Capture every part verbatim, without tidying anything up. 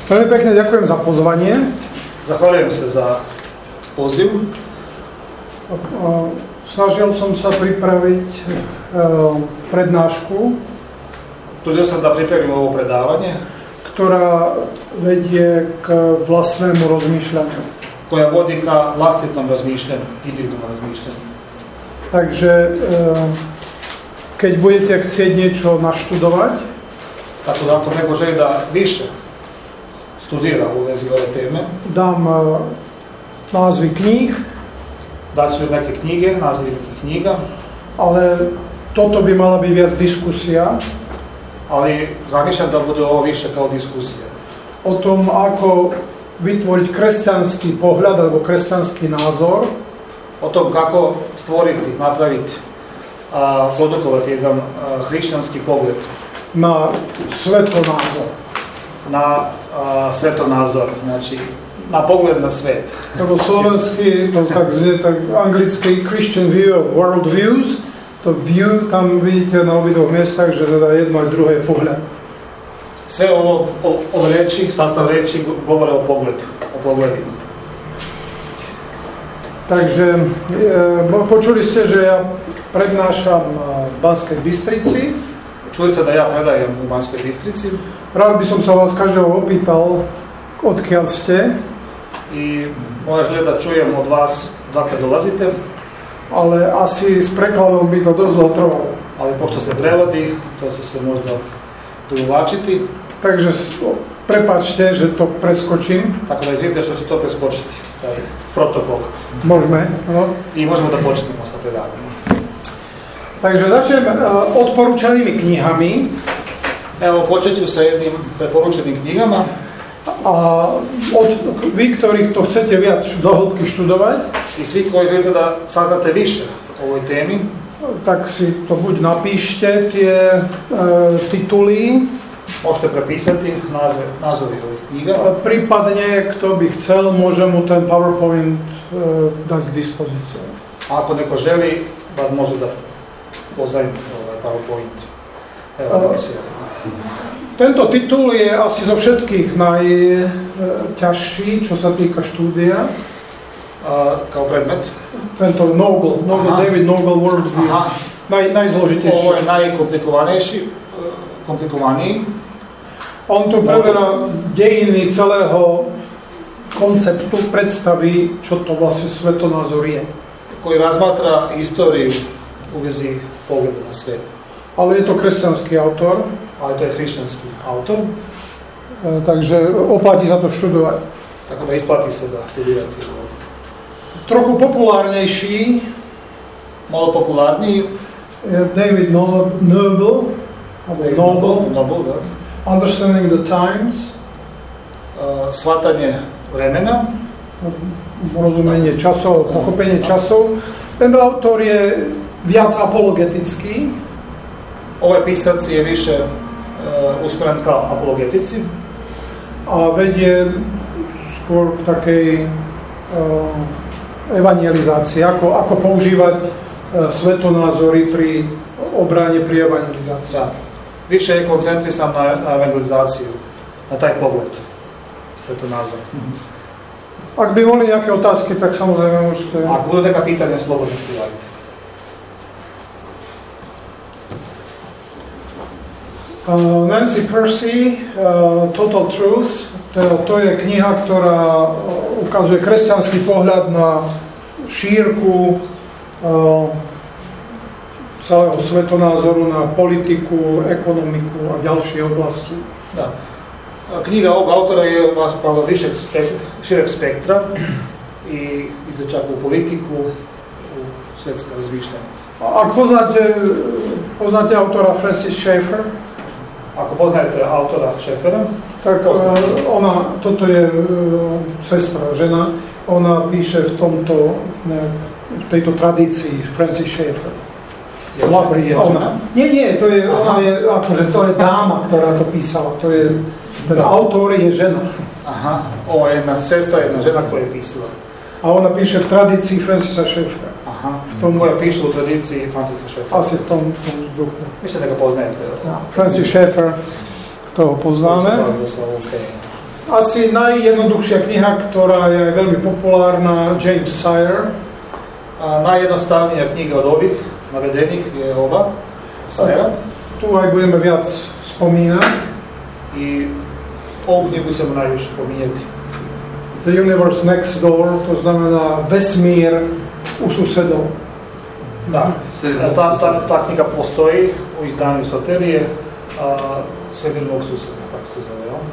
Veľmi pekne ďakujem za pozvanie. Zahvaljujem sa za poziv. Snažil som sa pripraviť prednášku, Trudil som da pripravim ovo predavanje, ktorá vedie k vlastnému rozmýšľaniu. koja vodi ka vlastitnom razmišljanju, individualnom razmišljanju. Takže keď budete chcieť niečo naštudovať, Tako da ako neko želi da više studira u vezi ove teme, dám názvy kníh, daću neke knjige, nazivi nekih knjiga, ale toto by mala byť viac diskusia ali zamišljam da bude ovo više kao diskusija. o tom, ako vytvoriť kresťanský pohľad alebo kresťanský názor O tom kako stvoriti, napraviti, a, produkovati jedan a, hrišćanski pogled na svetonázor. na a, svetonazor, znači na pogled na svet. To slovenský, to tak znie, tak anglický Christian view of world views, to view tam vidíte na obidvoch miestach, že teda jedno aj druhé je pohľad. Sve ovo, o, ove reči, sastav reči govore o pogledu, o pogledima. Takže e, počuli ste, že ja prednášam v Banskej Bystrici. Čuli ste da ja predajem u Banskoj Bystrici. Rád by som sa vás každého opýtal, odkiaľ ste. I moja želja da čujem od vas dakle dolazite. Ale asi s prekladom by to dosť dlho trvalo. Ali pošto se prevodi, to će se možda dovlačiti. Takže prepáčte, že to preskočím. Tako da izvidite što će to preskočiti, taj protokol. Môžeme, no. I možemo da počnemo sa predavanjem. Takže začnem uh, odporúčanými knihami. Evo, počet ću sa jednim preporučenim knjigama. A od vy, ktorí to chcete viac do hĺbky študovať, I svi koji želite da saznate više o ovoj temi, tak si to buď napíšte tie e, tituly, možete prepisati nazve, nazovi ovih knjiga. prípadne, kto by chcel, môže mu ten PowerPoint e, dať k dispozícii. A ako neko želi, da može da pozajmi ovaj PowerPoint. Evo, uh, tento titul je asi zo všetkých najťažší, čo sa týka štúdia. Uh, kao predmet. Tento Noble, Noble David Noble Worldview. Naj, najzložitejší. Ovo je najkomplikovanejší, komplikovaný. On tu preberá dejiny celého konceptu, predstavy, čo to vlastne svetonázor je. Koji razmatra istoriju u vezi pogleda na svet. Ale je to kresťanský autor. Ali to je hrišćanski autor. E, takže oplatí sa to študovať. Tako da isplati se da studirati. Trochu populárnejší Malo popularniji je David Noble, Noble, Noble, Noble, da. Understanding the Times, Uh, shvatanje vremena, rozumenie časov, pochopenie časov. Ten autor je viac apologetický. Ovaj pisac je više uh, usmeren ka apologetici. A vedie skôr k takej uh, evangelizácii, ako, ako používať uh, svetonázory pri obrane pri evangelizácii. Da. Više je koncentrisan na, na evangelizaciju, na taj pogled svetonázor. Ak by boli nejaké otázky, tak samozrejme môžete... Ako budú neka pitanja, slobodne si javite. Uh, Nancy Pearcey, uh, Total Truth, to, to je kniha, ktorá ukazuje kresťanský pohľad na šírku uh, celého svetonázoru, na politiku, ekonomiku a ďalšie oblasti. Da. Knjiga ovog autora je malo više spektra, šireg spektra i ide čak u politiku, u svetska razmišljanja. Ak poznáte, poznáte autora Francis Schaeffer, Ako poznajete autora Schaeffera, tak uh, ona, toto je uh, sestra, žena, ona píše v tomto, ne, v tejto tradícii Francis Schaeffer. Je Labri, je ona. Nie, nie, to je, ona je, akože to je dáma, ktorá to písala, to je, teda autor je žena. Aha, ovo je jedna sestra, jedna žena koja je pisala. A ona píše v tradícii Francisa Schaeffera. Aha, v tom koja piše u tradiciji Francisa Schaeffera. Asi v tom, v tom duchu. Mislim da ga poznajete. Ja, Francis Schaeffer, to ho poznáme. Asi najjednoduchšia kniha, ktorá je veľmi populárna, James Sire. A najjednostavnija knjiga od ovih navedenih je ova, Sire. Tu aj budeme viac spomínať. I ovu knjigu ćemo najviše pominjati. The Universe Next Door, to znamená vesmír u susedov. Da, ta, ta, ta knjiga postoji u izdanju Soterije, a Svemir mog suseda, tako se zove, ja?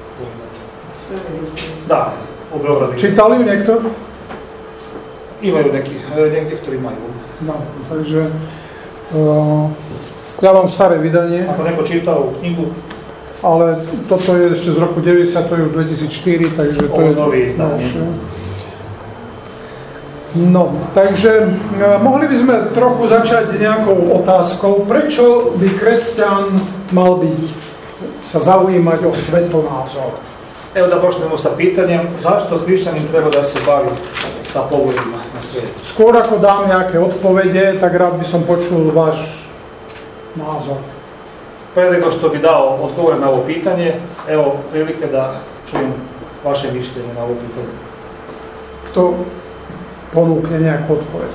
Da, u Beogradu. Čítali ju niekto? Imaju neki, niektorí majú. No, takže uh, ja mám staré vydanie. Ako neko čítal knjigu, ale toto je ešte z roku deväťdesiat, to je už dvetisícštyri, takže to je nový izdanie. No, takže uh, mohli by sme trochu začať nejakou otázkou, prečo by kresťan mal byť, sa zaujímať o svetonázor? Evo da počnemo sa pitanjem, zašto hrišćanin treba da se bavi sa pogledima na svijetu? Skôr ako dám nejaké odpovede, tak rád by som počul váš názor. Pre nego što bi dao odgovor na ovo pitanje, evo prilike da čujem vaše mišljenje na ovo pitanje. Kto ponúkne nejakú odpoveď?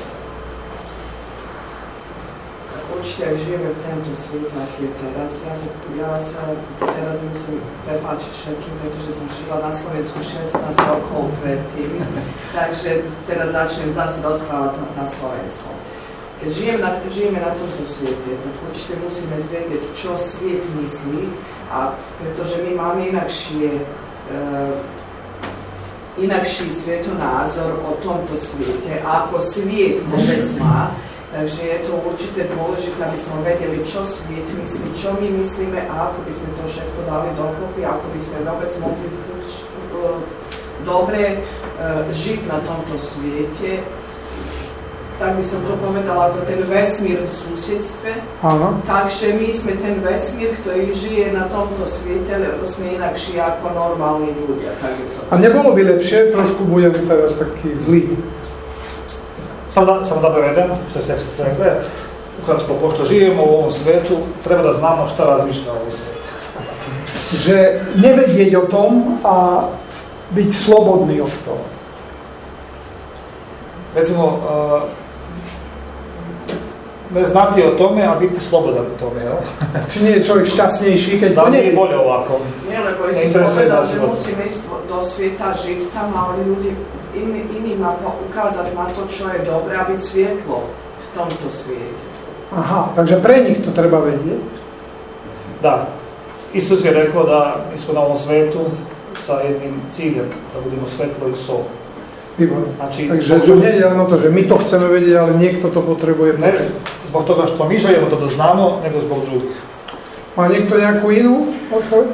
Určite aj žijeme v tento svijet, aký je teraz. Ja sa, ja sa teraz musím prepáčiť všetkým, pretože som žila na Slovensku šestnásť rokov predtým, takže teraz začnem zase rozprávať na, na Slovensku. Keď žijem na, žijeme na tomto svete, tak určite musíme zvedieť, čo sviet myslí, a pretože my máme inakšie, uh, inakší svetonázor o tomto svete, ako sviet vôbec má. Takže je to určite dôležité, aby sme vedeli, čo sviet myslí, čo my myslíme a ako by sme to všetko dali dokopy, ako by sme vôbec mohli fuč, uh, dobre uh, žiť na tomto svete. Tak by som to povedala ako ten vesmír v susedstve. Áno. Takže my sme ten vesmír, ktorý žije na tomto svete, lebo sme inakší ako normálni ľudia. A nebolo by lepšie, trošku budem teraz taký zlý. Samo da, samo da prevedem, što ste rekli, ukratko, pošto živimo u ovom svetu, treba da znamo šta razmišlja ovaj svet. Že nevedieť o tom a byť slobodný od toho. Recimo, uh, ne znati o tome, a biti slobodan o tome, jel? Či nie je človek šťastnejší, keď da to nevie? Da bolje ovako. Nie, lebo je si povedal, že musíme ísť do sveta, žiť tam, ale ľudí iný, iným ukázať na to, čo je dobré, a byť svietlo v tomto svete. Aha, takže pre nich to treba vedieť? Da. Isus je rekao da mi smo na ovom svetu sa jednim ciljem, da budemo svetlo i sol. Výborné. Znači, takže to nie je len o to, že my to chceme vedieť, ale niekto to potrebuje. Ne zbog toga što mi želimo to da znamo, nego zbog drugih. Má niekto nejakú inú odpoveď?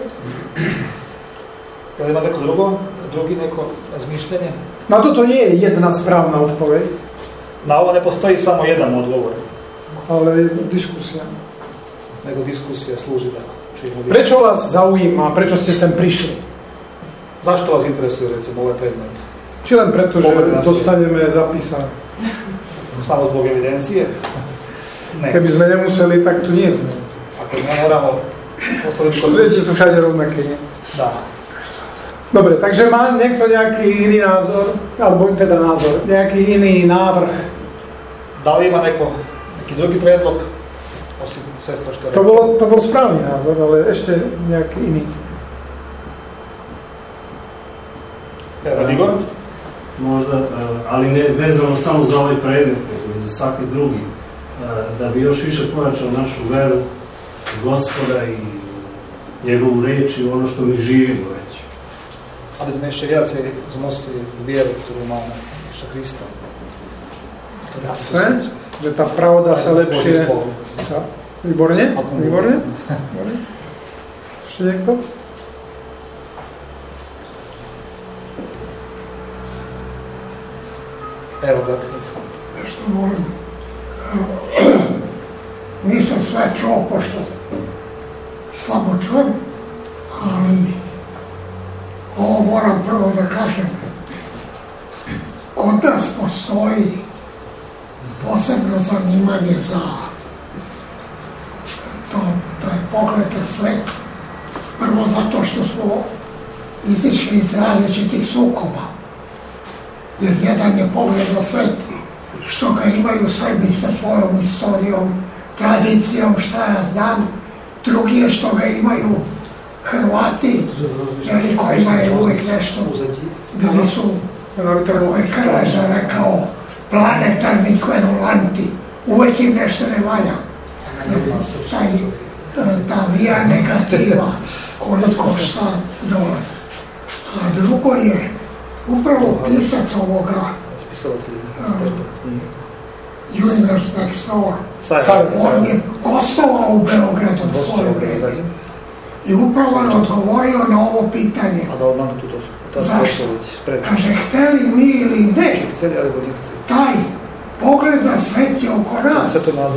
Jel ima neko drugo? Drugi neko razmišljanje? Na toto nie je jedna správna odpoveď. Na ovo ne postoji samo jedan odgovor. Ale je diskusija. Nego diskusija služi da čujemo više. Prečo vás zaujíma, prečo ste sem prišli? Zašto vas interesuje, recimo, ovaj predmet? Či len preto, že dostaneme zapísané? Samo zbog evidencije? Ne. Keby sme nemuseli, tak tu nie sme. Ako ne moramo... Študenti sú všade rovnaké, nie? Da. Dobre, takže má niekto nejaký iný názor, alebo teda názor, nejaký iný návrh? Da li ima neko, neki drugi predlog, osim sestra što je... To, bolo, to bol správny názor, ale ešte nejaký iný. Evo, Igor? Možda, ali ne vezano samo za ovaj predmet, nego i za svaki drugi, da bi još više pojačao našu veru Gospoda i njegovu reč i ono što mi živimo već. Ali sme ešte viacej zmostili vieru, ktorú máme Ježiša Krista. Jasné, že tá pravda sa lepšie... Sa... Výborne, výborne. Výborne. Ešte niekto? Evo, Gatko. Nešto molim. Nisam sve čuo, pošto slabo čujem, ali ovo moram prvo da kažem. Kod nas postoji posebno zanimanje za to, da je pogled na svet. Prvo zato što smo izišli iz različitih sukoba. Jer jedan je pogled na svet, što ga imaju Srbi sa svojom istorijom, tradicijom, šta ja znam. Drugi je što ga imaju Hrvati, jer kojima je uvijek nešto, bili su, kako je Krleža rekao, planetarni kverulanti, uvijek im nešto ne valja. Taj, ta vija negativa, koliko šta dolazi. A drugo je, upravo pisac ovoga uh, Universe Next Door, on je gostovao u Beogradu svoje vreme. I upravo je odgovorio na ovo pitanje. Zašto? Kaže, hteli mi ili ne, taj pogled na svet je oko nas.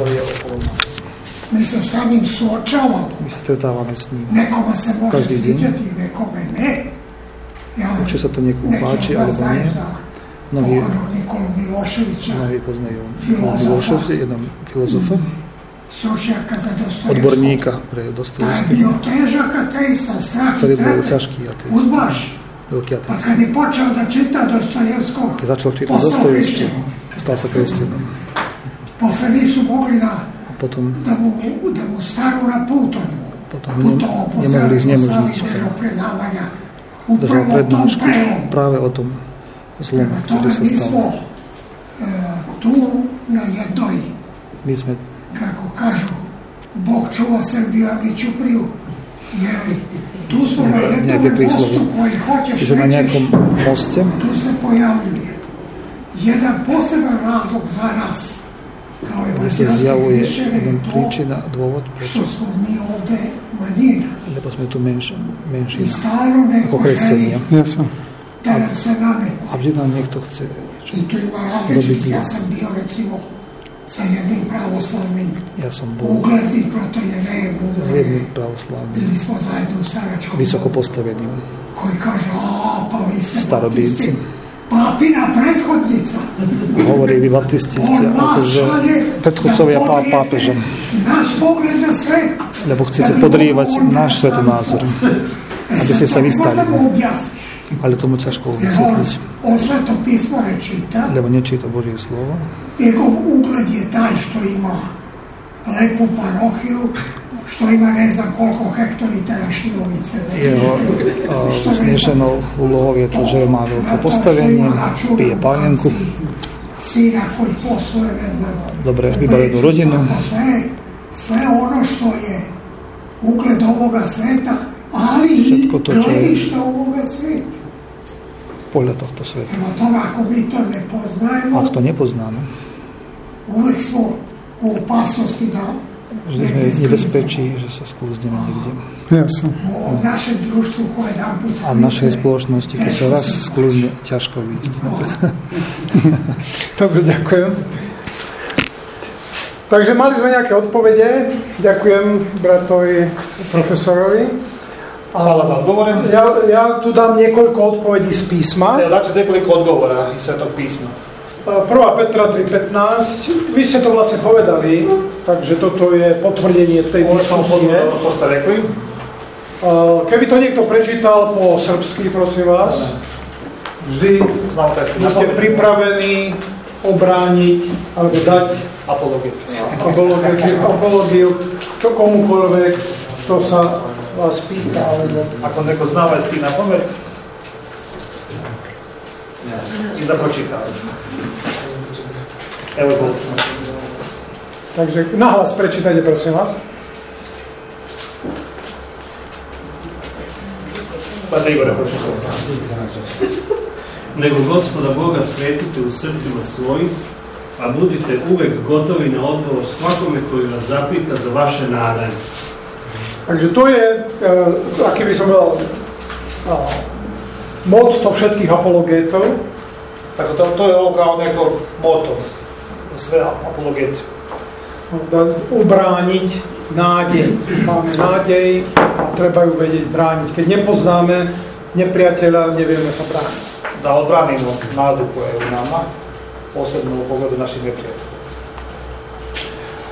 Mi se sa njim suočavamo. Mi se stretavamo s njim. Nekoma se može sviđati, nekome ne. Ja Uče se to nekomu pači, ali da nije. Mnogi Nikolu Miloševića, mnogi poznaju Miloševića, jedan filozofa, stručnjaka za Dostojevskog. odbornika pre Dostojevskog. Taj je bio težak ateista, strah i trepet, udbaš. Pa kad je počeo da čita Dostojevskog, kad je začeo čitati Dostojevskog, ostao sa krestijanom. Posle nisu mogli da, potom, da, mu, da mu stanu na put. Potom nije mogli iz njemožnicu držao prednášku práve o tom zlom, ktorý sa stal. Mi smo uh, tu na jednoj, my sme, kako kažu, Bog čuva Srbiju, a mi Ćupriju. Jeli, tu smo na jednom mostu koji hoćeš na nejakom moste, tu se pojavljuje jedan poseban razlog za nas, kao evanđelski mišljenje, príčina, dôvod, što smo mi ovde manjina. Lebo sme tu menš, menšina, I stalno neko želi da nam se nametne. A vždy nám niekto chce niečo. I tu ima različit, ja sam bio recimo sa jednim pravoslavnim ja som bol uglednim protojerejem, s jedným pravoslavným, bili smo zajedno u Saračkom, vysoko postaveným, koji kaže, a pa vi ste starobílci. Papina prethodnica. Hovorí, vy baptisti ste akože predchodcovia pá, pápeža. Náš pogled na svet. Lebo chcete podrývať náš svetonázor, aby ste sa vystali. Ale tomu ťažko vysvetliť. On sveto písmo ne čita. Lebo nečíta Božie slovo. Njegov ugled je taj što ima lepu parohiju, što ima ne znam koliko hektolitera širovice. Jeho vznešenou úlohou je to, že má veľké postavenie, pije pálenku, sina koji posluje, ne znam, dobre vybavenú rodinu. Sve, sve ono što je ugled ovoga sveta, ali i gledište ovoga sveta. Pohľad tohto sveta. Evo tome, ako mi to ne poznajemo, ak to nepoznáme, uvek smo u opasnosti da vždy sme nebezpečí, že sa sklúzneme niekde. Jasne. U našem društvu koje dan put a v našej spoločnosti, keď sa raz sklúzne, ťažko výjsť. Dobre, ďakujem. Takže mali sme nejaké odpovede. Ďakujem bratovi profesorovi. Hvala za odgovore. Ja, ja tu dám niekoľko odpovedí z písma. Ja dáte niekoľko odgovora iz Svetog písma. prvá Petra tri pätnásť. Vy ste to vlastne povedali, takže toto je potvrdenie tej diskusie. To ste rekli. Keby to niekto prečítal po srbsky, prosím vás, vždy ste pripravení obrániť alebo dať apológiu komukoľvek, kto sa vás pýta. Alebo... Ako neko znáva stý na pamäť, i da počíta. Evo izvolite. Takže nahlas prečítajte, prosím vás. Pa da Igore počíta. Nego Gospoda Boga svetite u srcima svojim, a budite uvek gotovi na odgovor svakome koji vas zapita za vaše nadanje. Takže to je, uh, aký by som povedal, uh, motto všetkých apologétov. Takže to, to je ovo kao neko moto sve apologete. Ubrániť nádej. Máme nádej a treba ju vedieť brániť. Keď nepoznáme nepriateľa, nevieme sa brániť. Da odbranimo nadu koja je u nama, posebno u pogledu naših nepriateľa.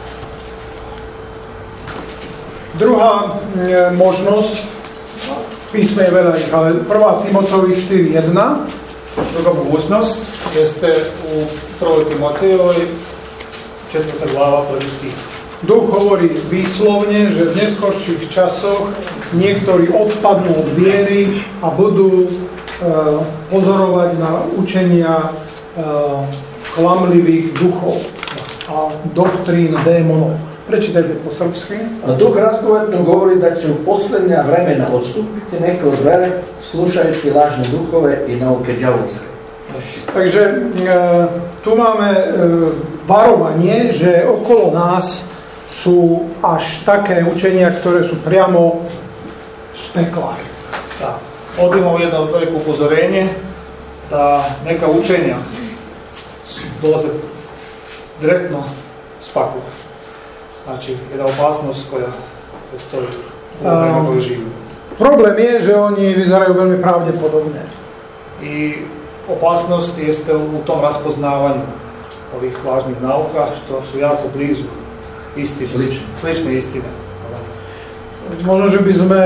Druhá možnosť, písme je veľa ich, ale prvá Timoteovi štyri jedna. Druga mogućnost jeste u prvoj Timotejovoj četvrta glava prvi stih. Duch hovorí výslovne, že v neskorších časoch niektorí odpadnú od viery a budú e, pozorovať na učenia e, klamlivých duchov a doktrín démonov. Prečítajte po srpsky. A duch razgovetno govori da će u posljednja vremena odstupiti neke od vere, slušajući lažne duhove i nauke đavolske. Takže e, tu máme e, varovanie, že okolo nás sú až také učenia, ktoré sú priamo z pekla. Da. Ovdje imamo jedno veliko upozorenje da neka učenja dolaze direktno s pakla. Znači, jedna opasnost koja predstoji u vremenu koje živu. Problem je, že oni vyzerajú veľmi pravdepodobne. I opasnost jeste u tom raspoznavanju ovih lažnih nauka, što su jako blizu istine, slične, slične istine. Možno, že by sme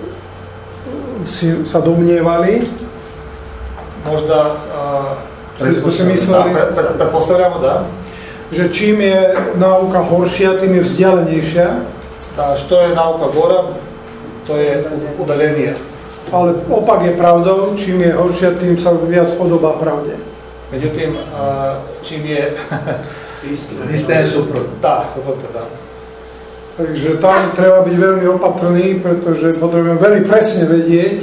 si sa domnievali, možda uh, si mysleli, da, pre, pretpostavljamo da že čím je nauka horšia, tým je vzdialenejšia. Da, što je nauka gora, to je udaljenija. Ale opak je pravdou, čím je horšia, tým sa viac podobá pravde. Međutim, čím je istina je suprotno. Da, suprotno, da. Takže tam treba byť veľmi opatrný, pretože potrebujeme veľmi presne vedieť,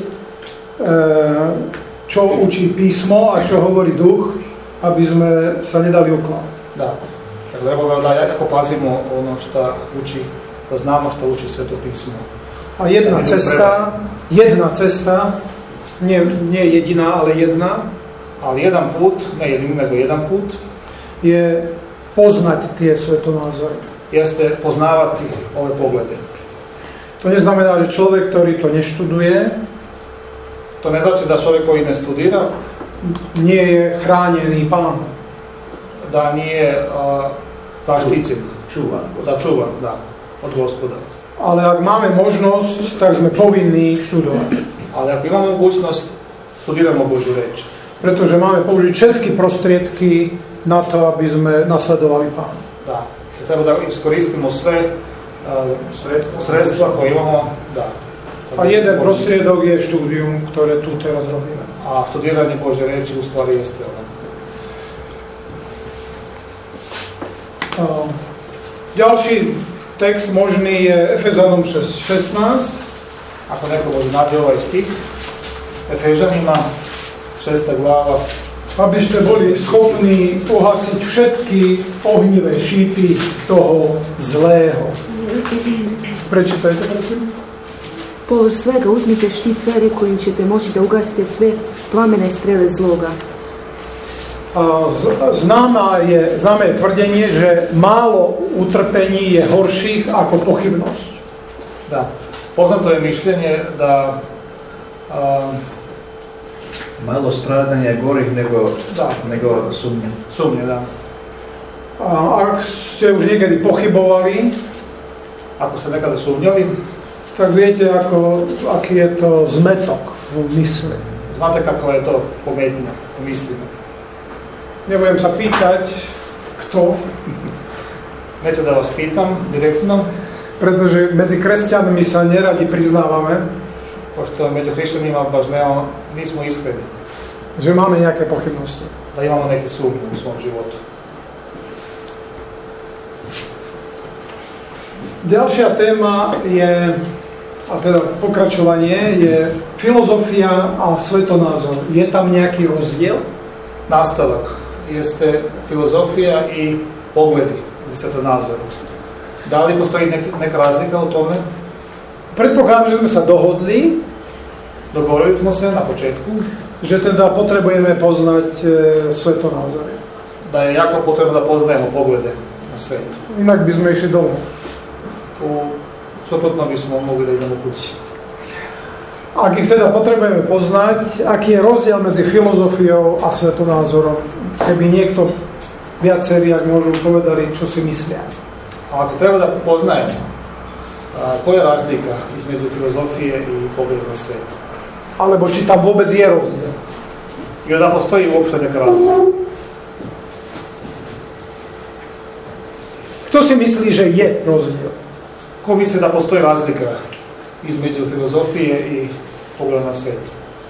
čo učí písmo a čo hovorí duch, aby sme sa nedali oklamať. Da, tako treba da jako pazimo ono što uči, da znamo što uči Sveto pismo. A jedna cesta, jedna cesta, nie, nie jediná, ale jedna, ali jedan put, ne jedin, nego jedan put, je poznať tie svetonázory. Jeste poznávati ove poglede. To neznamená, že človek, ktorý to neštuduje, to ne znači da čovjek koji ne studira, nie je chránený Pánom. Da nije uh, zaštićen, čuvan, da čuvan, da, od Gospoda. Ale ak máme možnosť, tak sme povinní študovať. Ale ako imamo mogućnost, studiramo Božju reč. Pretože máme použiť všetky prostriedky na to, aby sme nasledovali Pána. Da, treba da iskoristimo sve uh, sredstva, sredstva koje imamo, da. A jeden prostriedok je štúdium, ktoré tu teraz robíme. A studiranje Božje reči u stvari jeste ono. Uh, ďalší text možný je Efezanom šesť šestnásť. Ako neko može naći ovaj stih, Efežanima, šesta glava. Aby ste boli schopní pohasiť všetky ohnivé šípy toho zlého. Prečítajte, prosím. Povrh svega uzmite štit vere kojim ćete moći da ugasite sve plamene strele zloga. Známa je, známe je tvrdenie, že málo utrpení je horších ako pochybnosť. Da. Poznato je mišljenje da a, malo stradanja je gorih nego, da. nego sumnje. Sumnje, da. A ak ste už niekedy pochybovali, ako ste nekada sumnjali, tak viete, ako, aký je to zmetok v mysli. Znate kakva je to pometnja u mislima. Nebudem sa pýtať, kto. Neću da vas pitam direktno. Pretože medzi kresťanmi sa neradi priznávame. Pošto među hrišćanima baš nemamo, nismo iskreni. Že máme nejaké pochybnosti. Da imamo neke sumnje u svom životu. Ďalšia téma je, a teda pokračovanie, je filozofia a svetonázor. Je tam nejaký rozdiel? Nastavak jeste filozofija i pogledi ili svetonazor. Da li postoji nek, neka razlika u tome? Predpokladám, že sme sa dohodli. Dogovorili smo se na početku. Že teda potrebujeme poznať e, svetonázory. Da je jako potrebno da poznajemo poglede na svet. Inak by sme išli domov. U suprotno bismo mogli da idemo kući. Ak ich teda potrebujeme poznať, aký je rozdiel medzi filozofiou a svetonázorom, keby niekto viacerí, ak môžu, povedali, čo si myslia. A ako treba da poznajemo, a, koja je razlika između filozofije i pogleda na svet? alebo či tam vôbec je rozdiel. I da postoji uopšte neka razlika. Kto si myslí, že je rozdiel? Ko misli da postoji razlika između filozofije i pogleda na svet?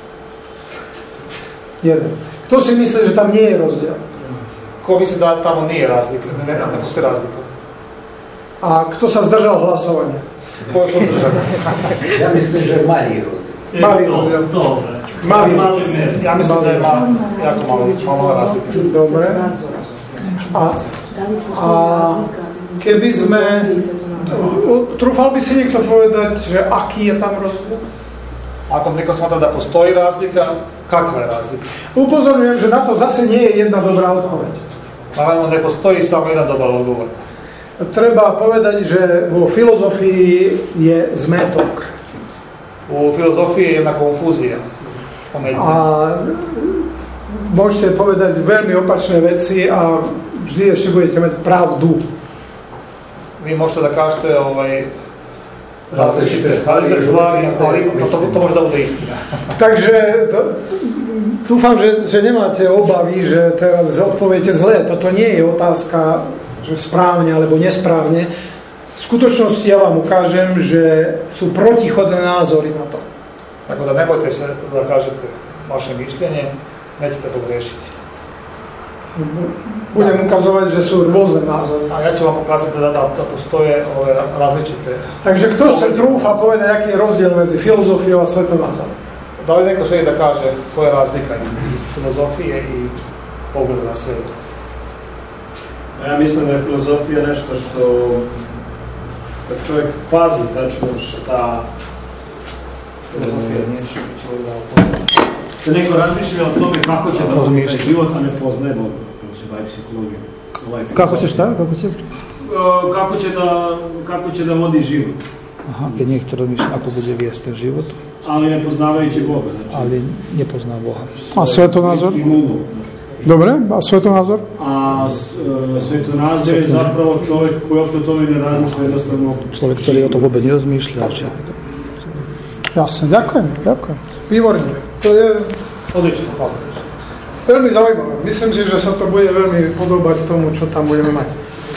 Jeden. Kto si myslí, že tam nie je rozdiel? Ko misli da tamo nije razlika, ne, ne, ne postoji razlika? A kto sa zdržal hlasovania? Ko je podržan? Ja myslím, že malý rozdiel. Malý rozdiel. Malý rozdiel. Ja myslím, da je malo, jako malo, malo razlika. Dobre. A, a keby sme... Trúfal by si niekto povedať, že aký je tam rozdiel? Ako neko smatra da postoji razlika, kakva je razlika? Upozorňujem, že na to zase nie je jedna dobrá odpoveď. Naravno, ne postoji samo jedan dobar odgovor. Treba povedať, že vo filozofii je zmetok. U filozofiji je jedna konfuzija. A môžete povedať veľmi opačné veci a vždy ešte budete mať pravdu. Vi možete da kažete ovaj, različite stvari, ali to, to, to možda bude istina. Takže to, dúfam, že, že nemáte obavy, že teraz odpoviete zle. Toto nie je otázka, že správne alebo nesprávne. V skutočnosti ja vám ukážem, že sú protichodné názory na to. Tako da ne bojte se da kažete vaše mišljenje, nećete pogrešiti. Budem ukazovať, že sú rôzne názory. A ja ću vám pokazati da, da, da postoje ove različite. Takže kto sa trúfa povedať, aký je rozdiel medzi filozofiou a svetonázorom? Da li neko želi da kaže koja je razlika između filozofije i pogleda na svijet? Ja mislim da je filozofija nešto što kad čovjek pazi tačno šta filozofija nije što će da upoznati. Kad neko razmišlja o tome kako će da vodi taj život, a ne poznaje Boga, kako se bavi psihologijom. Kako će šta? Kako će? Kako će da, kako će da vodi život. Aha, kad niekto rozmýšľa, ako bude viesť ten život. Ali ne poznavajući Boga. Znači, ali nepozná Boha. A svetonázor? Dobre, a svetonázor? A e, svetonázor je zapravo čovjek koji uopšte o tome ne razmišlja, jednostavno... Človek, ktorý o to vôbec nerozmýšľa. Že... Jasne, ďakujem, ďakujem. Výborne. To je odlično. Veľmi zaujímavé. Myslím si, že sa to bude veľmi podobať tomu, čo tam budeme mať.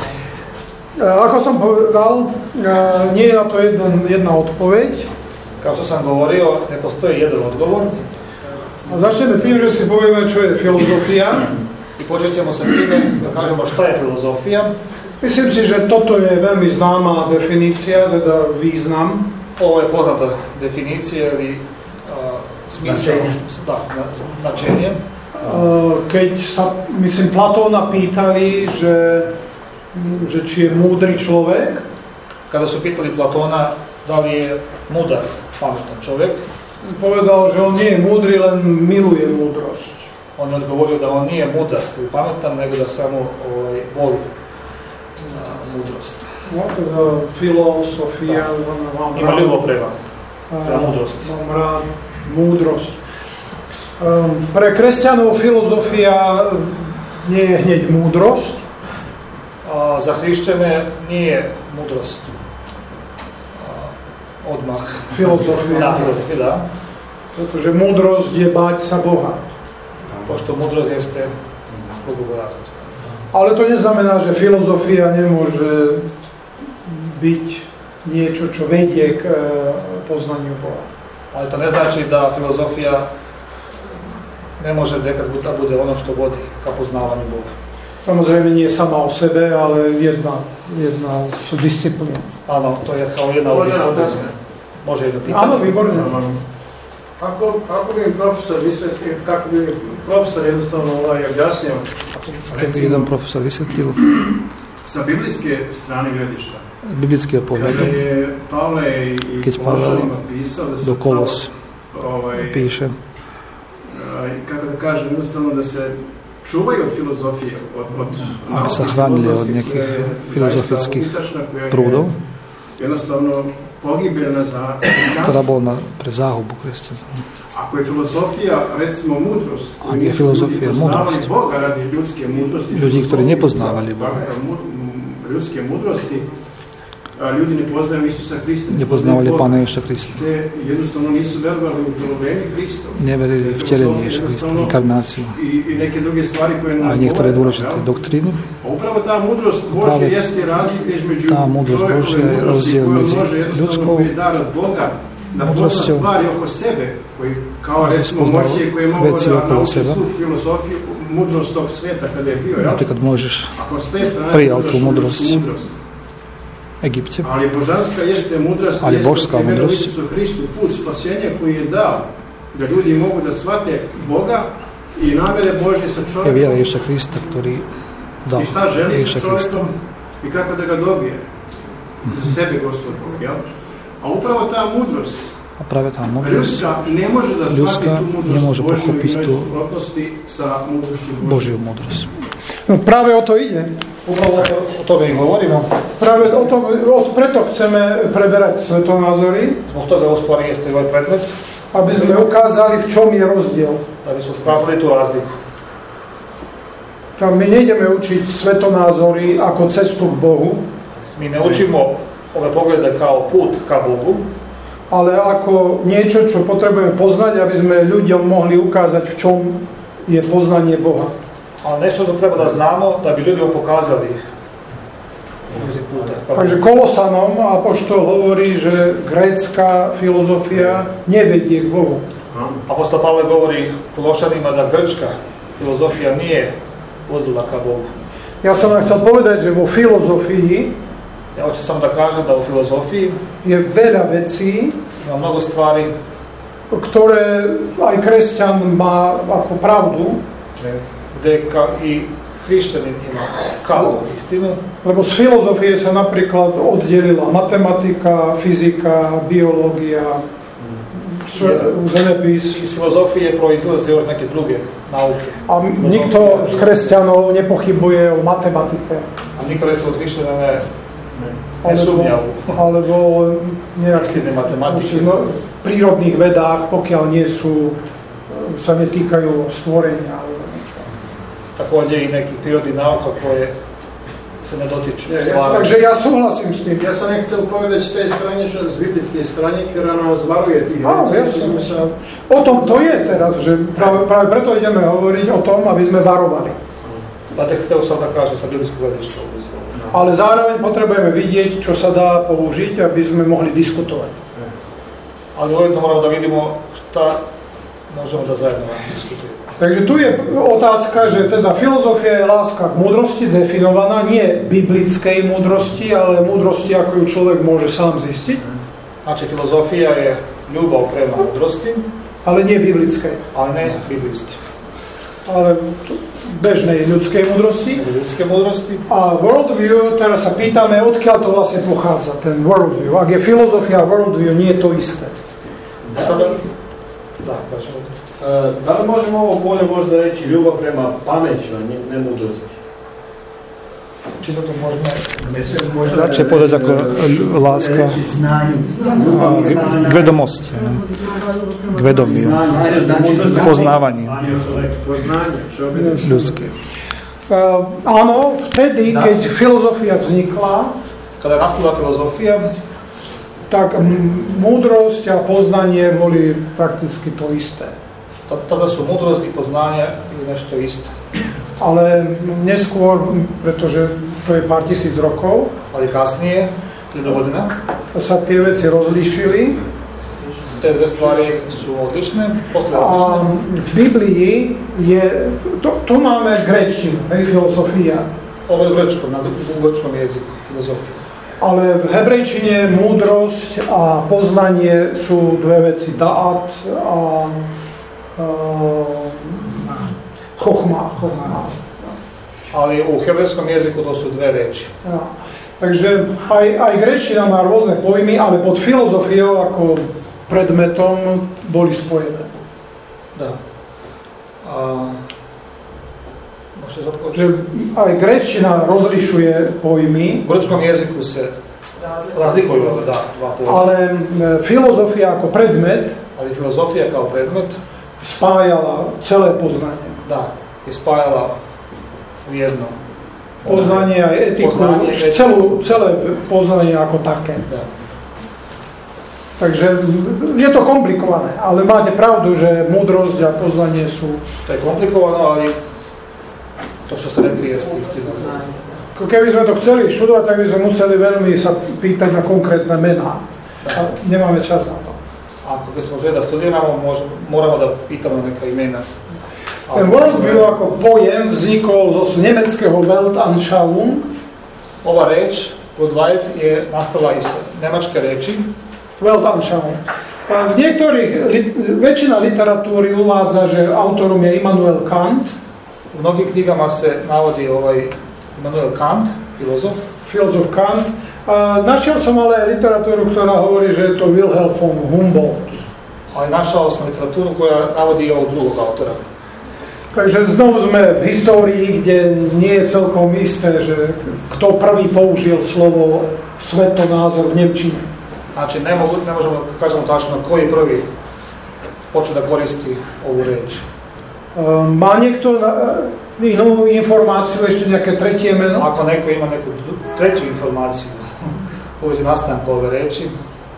Ako som povedal, nie je na to jedna, jedna odpoveď. Kao što sam govorio, ne postoji jedan odgovor. A začneme tým, že si povieme, čo je filozofia. I počet ćemo sa time da kažemo šta je filozofija. Myslím si, že toto je veľmi známa definícia, teda význam. Ovo je poznata definicija ili uh, smisao, da, značenje. Uh, keď sa, myslím, Platóna pýtali, že, že či je múdry človek. Kada su pitali Platona da li je mudar, pametan čovjek, povedal, že on nie je múdry, len miluje múdrosť. On je odgovorio da on nije mudar ili pametan, nego da samo ovaj, voli múdrosť. No, teda filozofia, vám Ima ljubav prema, prema múdrosti. Mám rád múdrosť. Um, pre kresťanov filozofia nie je hneď múdrosť. A za hrišćane nije múdrosť. Odmah. Filozofia. Da, filozofia, da. Pretože múdrosť je báť sa Boha. Pošto múdrosť jeste bogobojaznosť. Ale to neznamená, že filozofia nemôže byť niečo, čo vedie k poznaniu Boha. Ale to neznačí da filozofija ne može nekad da bude ono što vodi ka poznavanju Boga. Samozrejme nie sama o sebe, ale jedna, jedna sú disciplíny. Áno, to je kao jedna od disciplín. Može jedno pitanje. Áno, výborne. Ako, ako bi profesor vysvetlil, kako bi profesor jednostavno ovaj objasnio, Kako bi jedan profesor vysvetlil sa biblijske strane gledišta, biblického pohľadu, kada je Pavle i keď Pavel pisao da do Kolos ovaj, píše, kako da kažem, jednostavno da se čuvaju od filozofije, od, od, aby sa chránili od nejakých filozofických prúdov, jednostavno pogibelna za ktorá bola pre záhubu kresťanstva. Ako je filozofija, recimo, mudrost, ak je filozofia múdrosť, Boga radi ljudske mudrosti, ľudí, ktorí nepoznávali Boha, ljudske mudrosti, a ljudi ne poznaju Isusa Krista. Ne poznavali Pana Isusa Krista. Te jednostavno nisu verovali u utelovljenje Krista. Ne verili v vtelenie Isusa Krista, inkarnáciu. I, i neke druge stvari koje nam a niektoré dôležité doktríny. A upravo ta mudrost Božja jeste razlika između tá mudrosť Božja je rozdiel medzi ľudskou mudrosťou, stvari oko sebe, koji kao recimo Mojsije koji je mogao da nauči svu filozofiju, mudrost tog sveta kada je bio, jel? Napríklad Mojžiš prijal tú mudrosť Egypte. Ali božanska jeste mudrost, ali božská mudrosť, Isusu Hristu, put spasenja koji je dao da ljudi mogu da shvate Boga i namere Božje sa čovjekom. Je viera Isusa Krista, ktorý dal i šta želi Isusa sa čovjekom i kako da ga dobije za sebe Gospod Bog, jel? A upravo ta mudrost, a práve tá mudrosť ľudská ne može da shvati tu mudrost nemôže pochopiť tú sa mudrošću Božiu mudrosť. No, práve o to ide. Upravo o tome i govorimo. Práve o tom, o, preto chceme preberať svetonázory. Zbog toga u stvari jeste ovaj predmet. Aby sme ukázali, v čom je rozdiel. Da bismo skazali tú razliku. Tak my nejdeme učiť svetonázory ako cestu k Bohu. Mi ne učimo ove poglede kao put ka Bogu, ale ako niečo, čo potrebujeme poznať, aby sme ľuďom mohli ukázať, v čom je poznanie Boha. Ale nešto to treba da znamo, da bi ľuďom pokazali puta. Takže Kolosanom apoštol hovorí, že grécka filozofia nevedie k Bohu. Apostol Pavle govori Kološanima da grčka filozofija nije vodila ka Bogu. Ja som vám chcel povedať, že vo filozofii Ja hoću samo da kažem da u filozofiji je veľa vecí, ima mnogo stvari, ktoré aj kresťan má ako pravdu, gde ka, i hrišćanin ima kao istinu. Lebo z filozofie sa napríklad oddelila matematika, fyzika, biológia, zemepis. Iz filozofije proizlaze još neke druge nauke. A nikto z kresťanov nepochybuje o matematike. A niko recimo od hrišćana ne alebo, alebo nejakých no, prírodných vedách, pokiaľ nie sú, sa netýkajú stvorenia. Također i nekih prirodnih nauka koje se ne dotiču stvaranja. Takže ja súhlasím s tým. Ja sam nek chcel povedať z tej strane, že z biblickej strane, ktorá nás varuje tých vecí. Ja o tom to je teraz, že práve, práve preto ideme hovoriť o tom, aby sme varovali. Pa te hteo sam da kažem sa biblijskog gledišta. Ale zároveň potrebujeme vidieť, čo sa dá použiť, aby sme mohli diskutovať. Ale ujedno moramo da vidimo šta možemo da zajedno diskutujeme. Takže tu je otázka, že teda filozofia je láska k múdrosti definovaná, nie biblickej múdrosti, ale múdrosti, ako ju človek môže sám zistiť. Znači filozofija je ljubav prema múdrosti, ale nie biblickej. Ale ne biblijske. Ale bežnej ľudskej múdrosti. Ľudské múdrosti. A worldview, teraz sa pýtame, odkiaľ to vlastne pochádza, ten worldview. Ak je filozofia a worldview, nie je to isté. Sada, da, kažemo. Uh, da li možemo ovo bolje možda reći ljubav prema pameću, a ne, ne mudrosti? Či to možemo... Ľahšie povedať ako láska k vedomosti, k vedomiu, k poznávaniu ľudské. Uh, áno, vtedy, keď filozofia vznikla, kada je nastala filozofia, tak múdrosť a poznanie boli prakticky to isté. Tada sú múdrosť i poznanie nešto isté. Ale neskôr, pretože to je pár tisíc rokov, ale kasnije, godina, sa tie veci rozlíšili. Te dve stvari sú odlišné. A v Biblii je, to, tu máme gréčtinu, hej, filozofia. Ovo je grečko, na grečkom jeziku, filozofia. Ale v hebrejčine múdrosť a poznanie sú dve veci. Da'at a chochma. chochma. Ale u hebrejskom jeziku to sú dve reči. Ja. Takže aj, aj gréčtina má rôzne pojmy, ale pod filozofiou ako predmetom boli spojené. Da. A... Že aj gréčtina rozlišuje pojmy. V grečkom jeziku se razlikujú da, dva pojmy. Ale filozofia ako predmet, ali filozofija kao predmet spájala celé poznanie. Da, je spájala u jedno poznanie aj etiku, poznanie, celú, celé poznanie ako také. Da. Takže je to komplikované, ale máte pravdu, že múdrosť a poznanie sú... To je komplikované, ale to, čo sa nekryje z tých stylov. Keby sme to chceli študovať, tak by sme museli veľmi sa pýtať na konkrétne mená. A nemáme čas na to. Ako keď sme už da studiramo, moramo da pitamo na neka imena. Ten worldview ako pojem vznikol z nemeckého Weltanschauung. Ova reč, Worldwide, je nastala iz nemačke reči. Weltanschauung. V niektorých, väčšina literatúry uvádza, že autorom je Immanuel Kant. V mnogých knjigama se navodi ovaj Immanuel Kant, filozof. Filozof Kant. A našiel som ale literatúru, ktorá hovorí, že je to Wilhelm von Humboldt. Ale našao sam literatúru, koja navodi ovog drugog autora. Takže znovu sme v histórii, kde nie je celkom isté, že kto prvý použil slovo svetonázor v nemčine. Znači, ne, mogu, ne možemo kažemo tačno koji prvi počeo da koristi ovu reč. Má niekto inú informáciu, ešte nejaké tretie meno? Ako neko ima neku treću informaciju u vezi nastanka ove reči.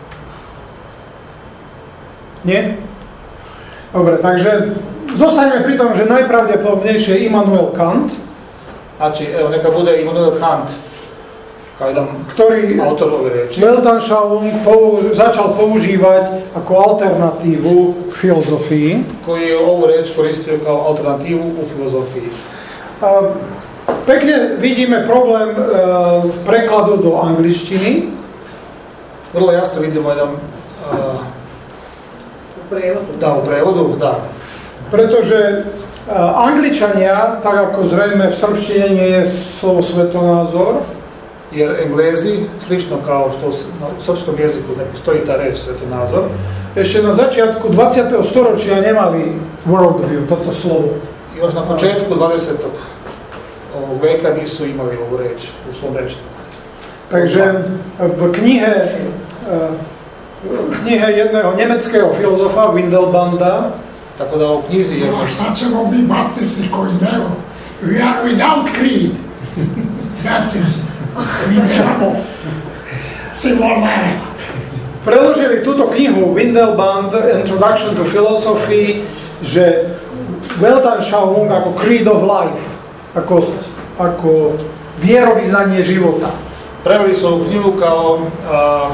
Nie? Dobre, takže zostaneme pri tom, že najpravdepodobnejšie je Immanuel Kant. Znači, evo, neka bude Immanuel Kant, kao jedan ktorý autor ove reči. Weltanschauung pou, začal používať ako alternatívu k filozofii. Koji je ovu reč koristio kao alternativu u filozofiji. A, pekne vidíme problém e, prekladu do angličtiny. Vrlo jasno vidimo jedan e, prevodu. Da, u prevodu, da. Pretože uh, Angličania, tak ako zrejme v srbštine nie je slovo svetonázor, jer Englezi, slično kao što u srpskom jeziku ne postoji ta reč svetonázor, ešte na začiatku dvadsiateho storočia nemali worldview, toto slovo. Još na početku dvadesetog veka nisu imali ovu reč u svom rečniku. Takže v knihe v knihe jedného nemeckého filozofa Windelbanda, tako da u knjizi je... No, šta ćemo mi baptisti koji nema? We are without creed. Baptist. Mi nemamo simbol vere. Preložili túto knihu Windelband, Introduction to Philosophy, že Weltanschauung ako creed of life, ako, ako vierovyznanie života. Preveli sú knihu kao uh,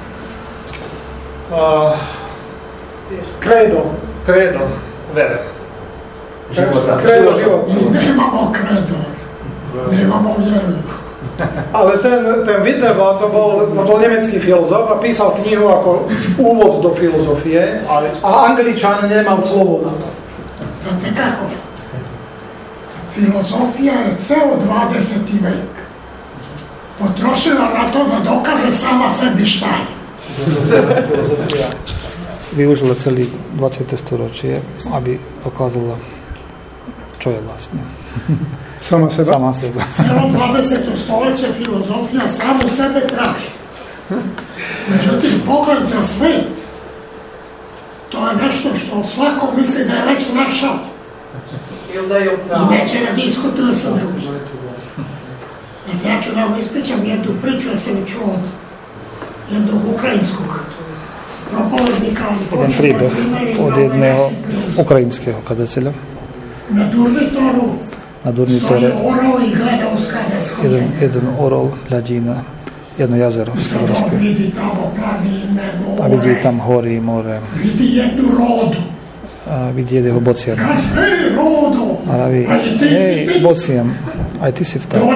Uh, kredo. Kredo vere. Života. Kredo života. Mi nemamo kredo. Nemamo vjeru. Ale ten, ten Wittgenstein, to bol, to bol nemecký filozof a písal knihu ako úvod do filozofie, a Angličan nemal slovo na to. Znate kako? Filozofija je ceo dvadeseti vek potrošila na to da dokaže sama sebi šta je. Využila celý dvadsiate storočie, aby dokázala, čo je vlastne. Sama seba? Sama seba. Celo dvadeseto stoljeće filozofija samu sebe traži. Međutim, pogled na svet, to je nešto što svako misli da je već našao. I neće da diskutuje sa drugim. Znači, ja ću da vam ispričam jednu priču, ja sam čuo od jednog ukrajinskog propovednika. Jeden príbeh od jedného ukrajinského kazateľa. Na Durnitoru na Durnitore jeden, jeden orol hľadí na jedno jazero v Stavorskej a vidí tam hory, more a vidí jedného bociana a praví, hej, bocian, aj ty si v tom.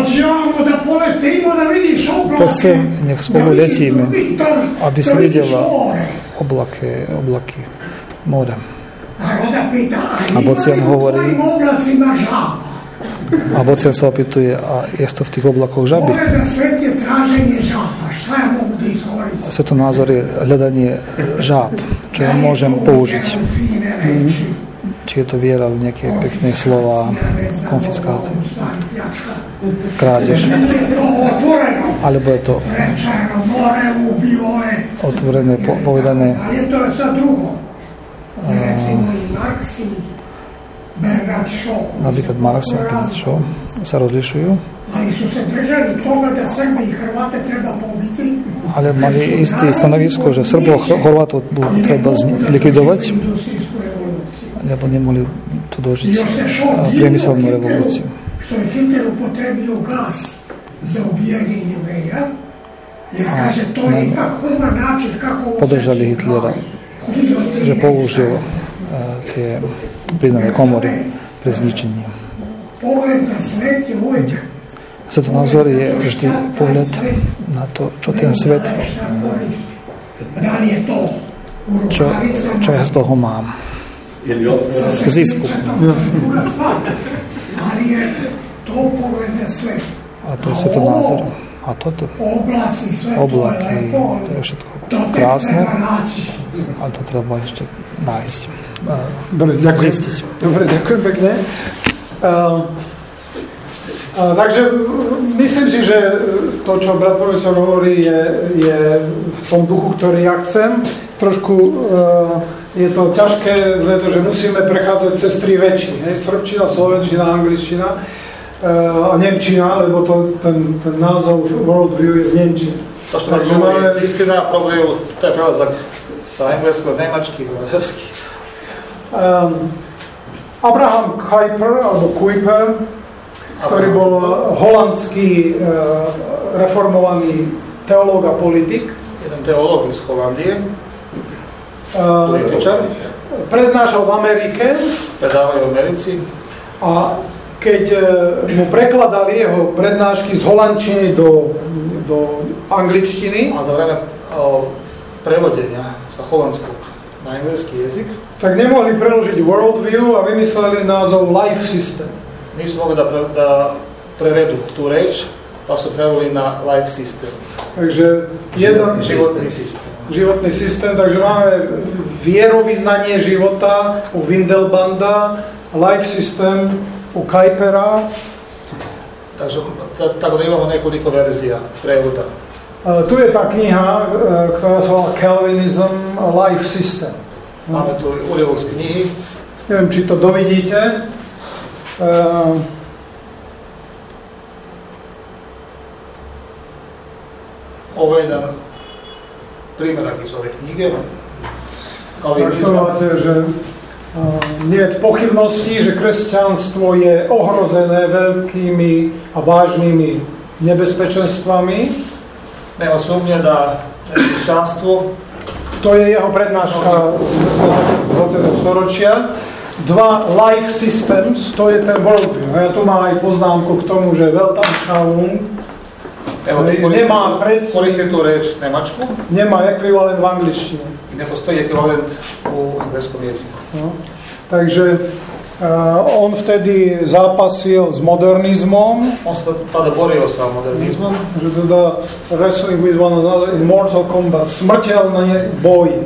Poď sem, nech spolu letíme, aby si videla oblaky, oblaky, more. A bocian hovorí, a bocian sa opýtuje, a je to v tých oblakoch žaby? Svetonázor je hľadanie žáb, čo ja môžem použiť. Mm. Či je to viera v nejaké pekné slova, konfiskáciu, krádež, alebo je to otvorené, povedané. Napríklad Marx a Bernard Shaw sa rozlišujú. Ali su se držali toga da Srbi i Hrvate treba pobiti. Ale mali istý stanovisko, že Srbov a Horvátov treba likvidovať, lebo nemohli tu dožiť priemyselnú revolúciu. Što je Hitler upotrebio gas za ubijanje Jevreja, jer kaže, to je ipak human način kako... Podržali Hitlera, že použil uh, tie plynové komory pre zničenie. Pogled na svet je uvijek... Svetonázor je vždy pogled na to, čo ten svet, čo, čo ja z toho mám. K zisku. A to je svetonázor. A toto, oblaky, to je všetko krásne, ale to treba ešte nájsť. Dobre, ďakujem. Zistiť. Dobre, ďakujem pekne. Uh, uh, takže myslím si, že to, čo brat profesor hovorí, je, je v tom duchu, ktorý ja chcem. Trošku uh, je to ťažké, pretože musíme prechádzať cez tri väčší. Srbčina, slovenčina, angličtina uh, a nemčina, lebo to, ten, ten názov Worldview je z nemčiny. To, što takže máme... istina, probaju, to je prelazak sa engleského, nemačky, maďarsky. Um, Abraham Kuyper, alebo Kuyper, ktorý bol holandský uh, reformovaný teológ a politik. Jeden teológ z Holandie, uh, političar. Prednášal v Amerike. Predávajú v Americi. A keď uh, mu prekladali jeho prednášky z holandčiny do, do angličtiny. A za vreme uh, prevodenia sa holandskog na engleski jazyk, tak nemohli preložiť worldview a vymysleli názov life system. Nisu mogli da, pre, da prevedu tú reč, pa su preveli na life system. Takže jeden, životný systém. Životný systém, takže máme vierovyznanie života u Windelbanda, life system u Kuypera. Takže tako da imamo nekoliko verzija prevoda. Uh, tu je tá kniha, uh, ktorá sa volá Calvinism Life System. Máme tu úryvok z knihy. Neviem, či to dovidíte. Uh, Ovo je jedan primjerak iz ove knjige. Tak to máte, že uh, nie je pochybností, že kresťanstvo je ohrozené veľkými a vážnymi nebezpečenstvami. Nema sumnje da kresťanstvo, to je jeho prednáška dvadsiateho storočia. Dva life systems, to je ten worldview. Ja tu mám aj poznámku k tomu, že Weltanschauung nemá koristí tú reč nemačku, nemá ekvivalent v angličtine. I ne postoji ekvivalent u engleskom jeziku. No. Takže uh, on vtedy zápasil s modernizmom. On sa tada borio sa modernizmom. Že teda wrestling with one another in mortal combat. Smrteľný boj.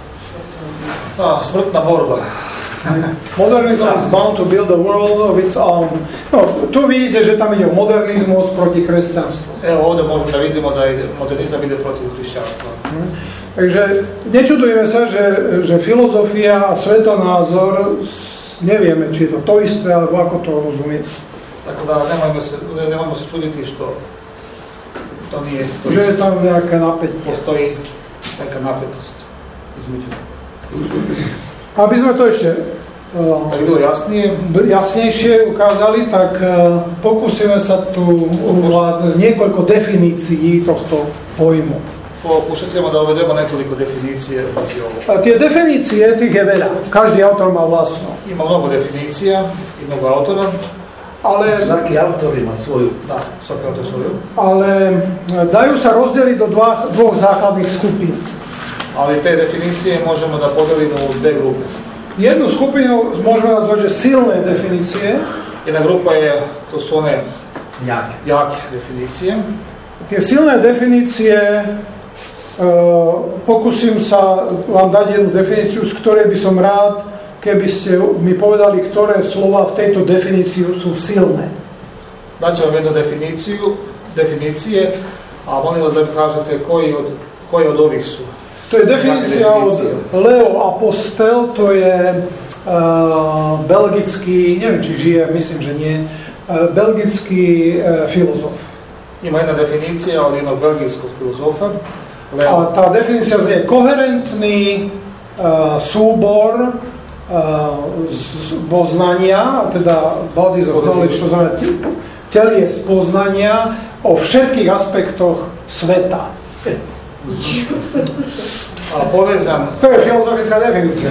Ah, smrtná borba. Modernizm is bound to build a world of its own. No, tu vidíte, že tam ide o modernizmus proti kresťanstvu. Evo, ovdje možemo da vidimo da ide, modernizam ide protiv hrišćanstva. Hmm. Takže nečudujeme sa, že, že filozofia a svetonázor, nevieme, či je to to isté, alebo ako to rozumieť. Tako da nemojmo se, nemojmo se čuditi što to nije to že je tam nejaké napätie. Postoji neka napetost između. Aby sme to ešte uh, tak bylo jasnije, jasnejšie ukázali, tak uh, pokúsime sa tu uvádať niekoľko definícií tohto pojmu. Pokušat ćemo da uvedemo nekoliko definicije. A tie definície, tých je veľa. Každý autor má vlastnú. Ima mnogo definicija i mnogo autora. Ale, svaki autor ima svoju. Da, svaki autor svoju. Ale dajú sa rozdeliť do dva, dvoch základných skupín. Ali te definicije možemo da podelimo u dve grupe. Jednu skupinu môžeme nazvať, že silné definície. Jedna grupa je, to su one jake, jake definicije. Tie silné definície, uh, pokúsim sa vám dať jednu definíciu, z ktorej by som rád, keby ste mi povedali, ktoré slova v tejto definícii sú silné. Daću vam jednu definiciju, definicije, a molim vas da mi kažete koji od, koji od ovih su. To je definícia od Leo Apostel, to je uh, belgický, neviem, či žije, myslím, že nie, belgický filozof. Ima jedna definicija od jednog belgijskog filozofa. A tá definícia znie koherentný uh, súbor uh, z poznania, teda bodies of knowledge, to znamená telie z poznania o všetkých aspektoch sveta. A povezan... To je filozofická definícia.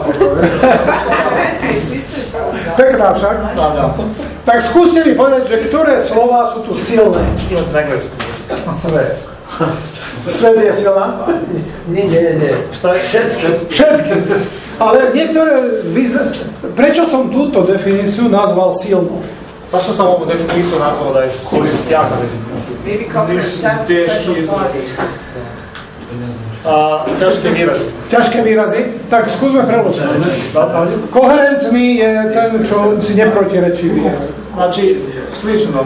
Pekná však. Tak skúste mi povedať, že ktoré slova sú tu silné. Svet. Svet je silná? Nie, nie, nie. Všetky. Všetky. Ale niektoré... Prečo som túto definíciu nazval silnou? Zašto sam ovu definiciju nazvao da je jaka definicija? Maybe cover some special bodies. A ťažké výrazy. Ťažké výrazy? Tak skúsme preložiť. Koherentný je ten, čo si neprotirečí. Znači, slično.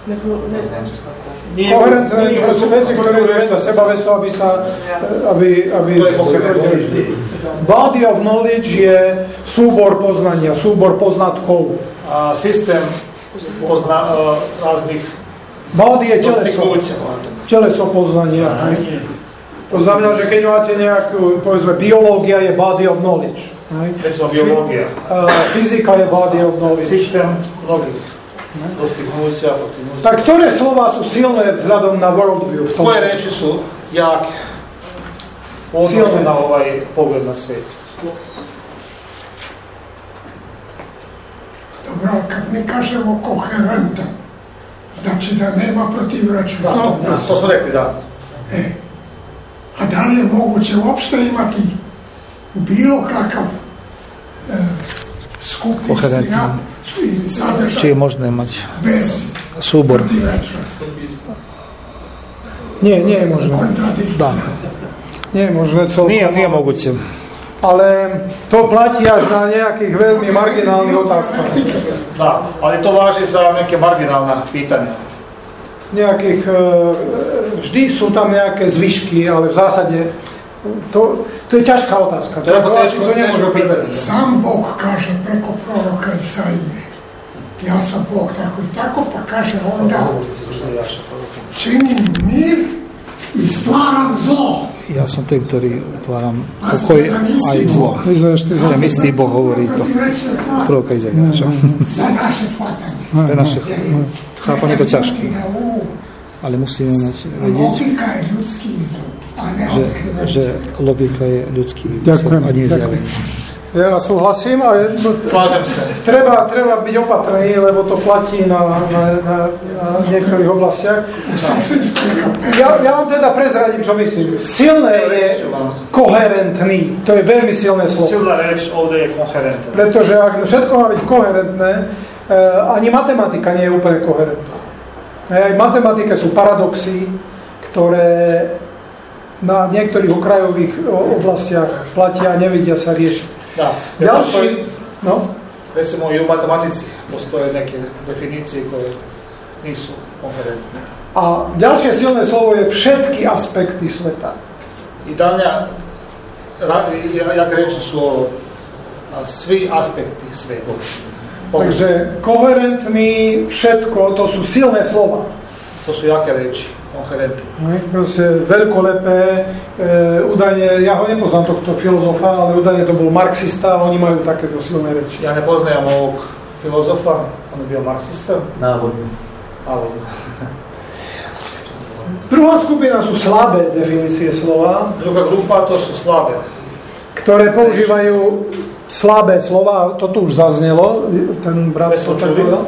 Koherentné sú veci, ktoré riešia sebavestvo, aby sa... aby, aby Body of knowledge je súbor poznania, súbor poznatkov. A systém pozna, uh, ráznych... Body je teleso. Teleso poznania. To znamená, že keď máte nejakú, povedzme, biológia je body of knowledge. Recimo biológia. Uh, fyzika je body of knowledge. Systém mnohých dostignutia. Tak ktoré slova sú silné vzhľadom na worldview? V tom? Koje reči sú jaké? Odnosno na ovaj pogled na svijet. Dobro, kad mi kažemo koherentan, znači da nema protivrečnosti. Da, no, to smo rekli, da. E, a da li je moguće uopšte imati bilo kakav e, skup istina ili sadržaj či je možno imati bez súbor protivrečnosti? Nie, nie je možné. Kontradikcia. Nie je možné celkom. Nie, nie je moguće. Ale to platí až na nejakých veľmi marginálnych otázkach. Da, ali to váži za neke marginálne pitanja. Nejakých, vždy sú tam nejaké zvyšky, ale v zásade to, to je ťažká otázka. To, to, to, to, to nemôžu povedať. Sam Bog kaže preko proroka Isaije, ja sam Bog tako i tako, pa kaže onda činim mir i stvaram zlo. Ja som ten, ktorý utváram pokoj aj zlo. Ten istý Boh hovorí to. Proroka Izaiáša. Za naše shvatanje. Pre naše chápanie to ťažké. Ale musíme mať vedieť, že, že logika je ľudský výsledok a nie zjavenie. Ja súhlasím, ale Slážem sa. Treba, treba byť opatrný, lebo to platí na, na, na, na niektorých oblastiach. Ja, ja vám teda prezradím, čo myslím. Silné je koherentný. To je veľmi silné slovo. Silná reč ovde je koherentná. Pretože ak všetko má byť koherentné, ani matematika nie je úplne koherentná. Aj v matematike sú paradoxy, ktoré na niektorých okrajových oblastiach platia a nevedia sa riešiť. Da, ďalší, no? Recimo i u matematici postoje neke definicije koje nisu koherentne. A ďalšie silné slovo je všetky aspekty sveta. I dalja, jak reći su ovo, svi aspekti sveta. Takže koherentný, všetko, to sú silné slova. To sú jaké reči, koherentné. Proste veľkolepé, e, údajne, ja ho nepoznám tohto filozofa, ale údajne to bol marxista a oni majú takéto silné reči. Ja nepoznajem ovog filozofa, on je bio marxista. Návodne. Návodne. Druhá skupina sú slabé definície slova. Druhá grupa to sú slabé. Ktoré používajú slabé slova, to tu už zaznelo, ten brat to tak povedal.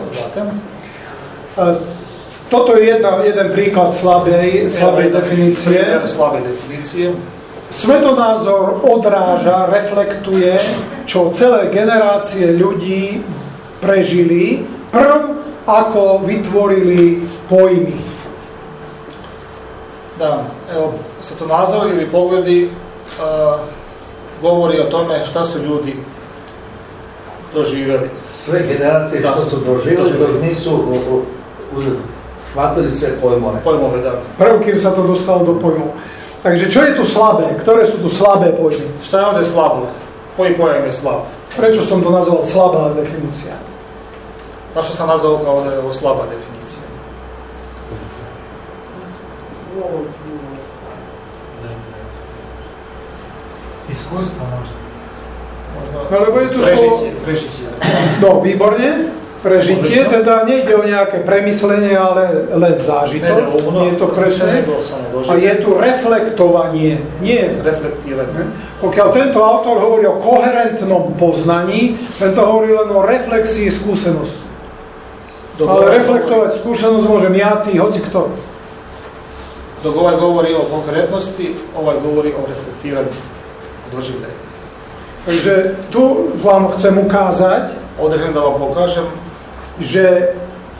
Toto je jedna, jeden príklad slabej, slabej definície. Slabej definície. Svetonázor odráža, reflektuje, čo celé generácie ľudí prežili, prv ako vytvorili pojmy. Da, evo, svetonázor ili pogledi uh, govori o tome šta su ljudi doživjeli. Sve generacije što su doživjeli dok nisu u, u, u, shvatili sve pojmove. Pojmove, da. Prv, kým sa to dostalo do pojmov. Takže čo je tu slabé? Ktoré sú tu slabé pojmy? Šta je ovdje slabo? Koji pojam je slab? Prečo som to nazval slabá definícia? Prečo som to nazval slabá definícia? Naša sam nazvao kao da je ovo slaba definicija. Iskustvo možda. Ale bude tu Prežitie, prežitie. No, výborne. Prežitie, teda nejde o nejaké premyslenie, ale len zážitok. Nie je to presne. A je tu reflektovanie. Nie. Reflektívanie. Pokiaľ tento autor hovorí o koherentnom poznaní, tento hovorí len o reflexii skúsenosti. Ale reflektovať skúsenosť môžem ja, ty, hoci kto. Dok ovaj govori o koherentnosti, ovaj govori o reflektiranju doživljaja. Takže tu vám chcem ukázať, Ovdje želim da vam pokažem, že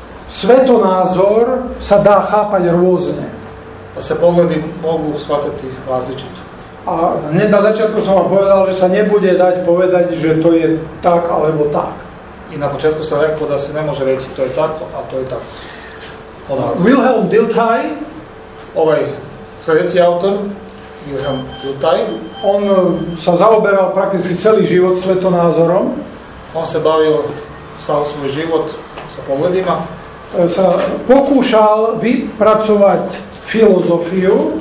svetonázor sa dá chápať rôzne. da se pogledi mogu shvatiti različito. A hneď na začiatku som vám povedal, že sa nebude dať povedať, že to je tak alebo tak. I na početku sam rekao da se ne može reći to je tako, a to je tako. Onako. Wilhelm Dilthey, Ovaj sljedeći autor, Wilhelm Dilthey, on sa zaoberal prakticky celý život svetonázorom. on se bavio sav svoj život sa pogledima, Sa pokúšal vypracovať filozofiu,